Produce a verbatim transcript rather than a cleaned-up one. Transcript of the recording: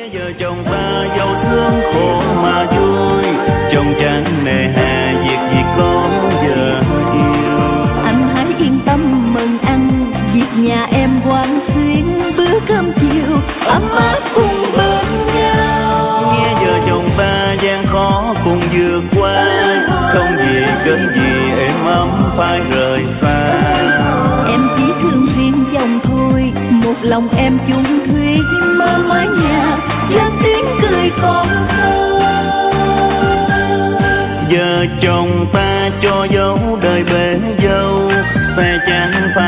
Nghĩa vợ chồng ta dẫu thương khổ mà vui, chồng chẳng nề hà việc gì có vợ yêu. Anh hãy yên tâm mừng ăn, việc nhà em quán xuyến, bữa cơm chiều ấm áp cùng bên nhau. Nghĩa vợ chồng ta gian khó cùng vượt qua, không vì cớ gì êm ấm phải rời xa. Em chỉ thương riêng chồng thôi, một lòng em chung thủy, mơ mái nhà và tiếng cười con thơ. Vợ chồng ta cho dấu đời bể dâu, sẽ chẳng phải